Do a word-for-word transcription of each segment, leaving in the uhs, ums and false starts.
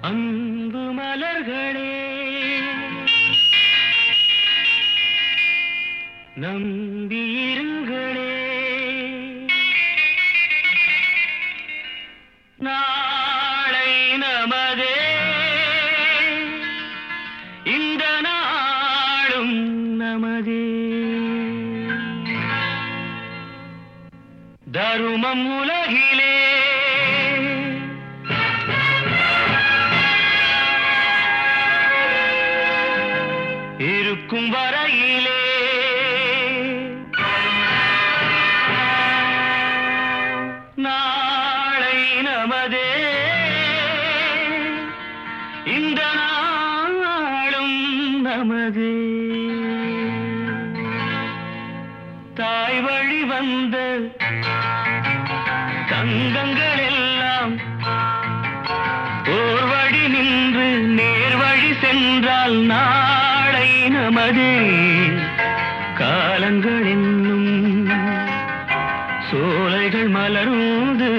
அன்பு மலர்களே நம்பியிருங்களே, நாளை நமதே, இந்த நாளும் நமதே. தருமம் உலகிலே இருக்கும் வரையிலே நாளை நமதே, இந்த நாளும் நமதே. தாய் வழி வந்த தங்கங்கள் எல்லாம் ஓர் வழி நின்று நேர் வழி சென்றால் நாளை நமதே. காலங்கள் என்னும் சோலைகள் மலர்ந்து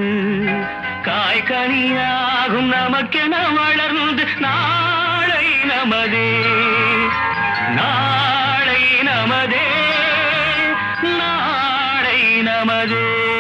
காய்கனியாகும் நமக்கென வளர்ந்து நாளை நமதே, நாளை நமதே, நாளை நமதே.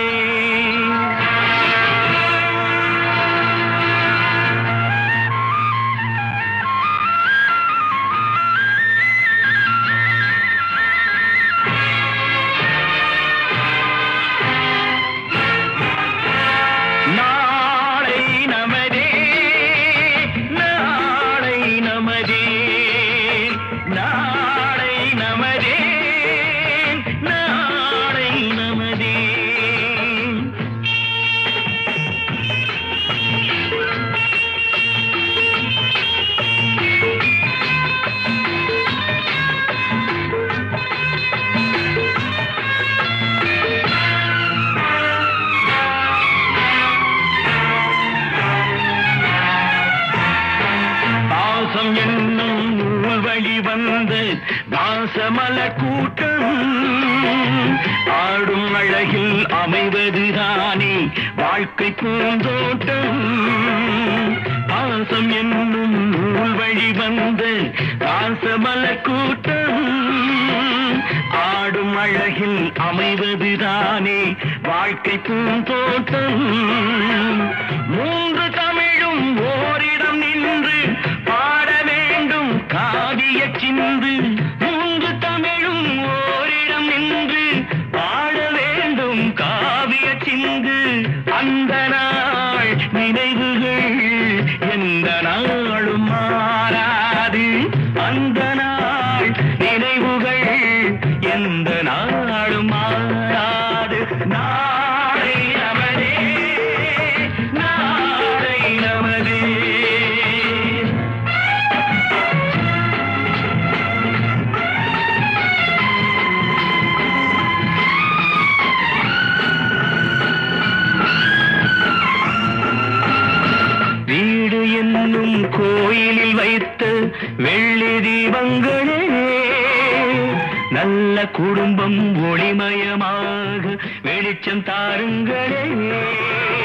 என்னும் நூல் வழி வந்து வாசமல கூட்டம் ஆடும் அழகில் அமைவதுதானே வாழ்க்கை பூந்தோட்டம். பாசம் என்னும் நூல் வழி வந்து வாசமல கூட்டம் ஆடும் அழகில் அமைவதுதானே வாழ்க்கை பூந்தோட்டம். மூன்று தமிழும் ஓரிடம் நின்று பாட வேண்டும் காவிய சிந்து. மூன்று தமிழும் ஓரிடம் நின்று பாட வேண்டும் காவிய சிந்து. அந்த நாள் நினைவுகள் எந்த நாளும் மாறாது. அந்த நாள் நினைவுகள் எந்த நாளும் மாறாது. நாளை நமதே, நாளை நமதே. வீடு என்னும் கோயிலில் வைத்த வெள்ளி தீபங்களே, நல்ல குடும்பம் ஒளிமயமாக வெளிச்சம் தாருங்களே.